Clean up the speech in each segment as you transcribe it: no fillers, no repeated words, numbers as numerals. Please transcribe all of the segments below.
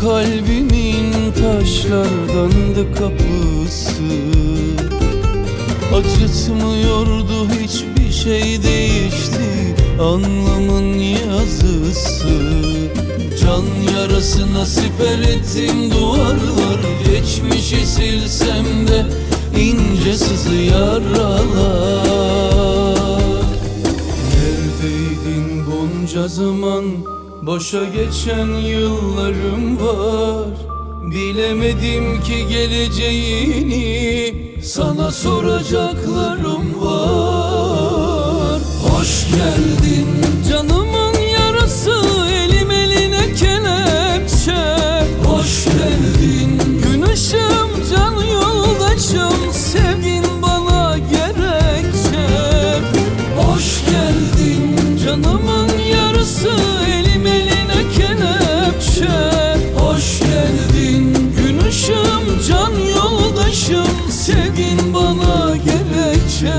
kalbimin taşlardandı kapısı. Acıtmıyordu, hiçbir şey değişti, anlamın yazısı. Can yarası nasip ettim duvarlar, geçmişi silsem de ince sızı yaralar. Neredeydin bunca zaman, boşa geçen yıllarım var. Bilemedim ki geleceğini, sana soracaklarım var. Hoş geldin canımın yarası, elim eline kelepçe. Hoş geldin gün ışığım, can yoldaşım, sevgin bana gerekçe. Hoş geldin canımın yarısı, elim eline kelepçe. Hoş geldin gün ışığım, can yoldaşım, sevgin bana gerekçe.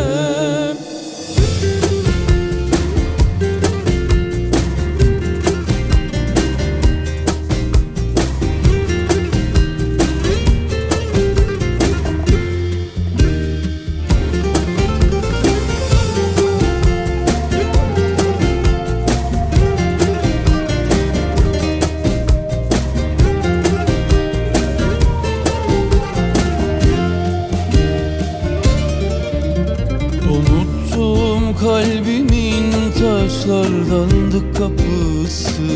Unuttum kalbimin taşlardandı kapısı.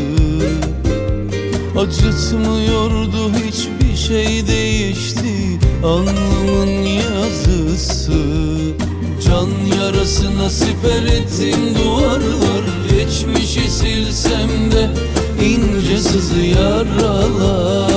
Acıtmıyordu, hiçbir şey değişti, alnımın yazısı. Can yarası nasip ettim duvarlar, geçmişi silsem de ince sızı yaralar.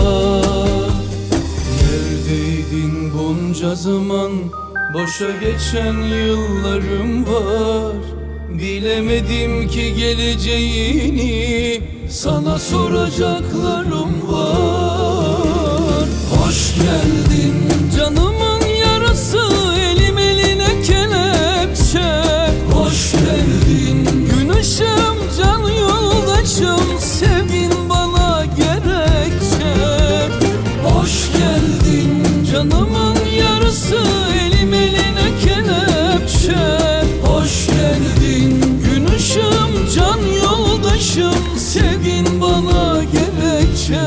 Neredeydin bunca zaman, boşa geçen yıllarım var. Bilemedim ki geleceğini, sana soracaklarım var. Hoş geldin canımın yarası, elim eline kelepçe. Hoş geldin gün ışığım, can yoldaşım, sevgin bana gerekçe. Hoş geldin canımın yarısı, elim eline kelepçe. Hoş geldin gün ışığım, can yoldaşım, sevgin bana gerekçe.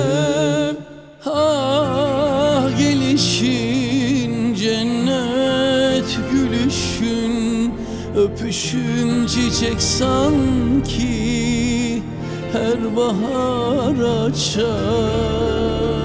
Ah gelişin cennet, gülüşün, öpüşün çiçek sanki her bahar açar.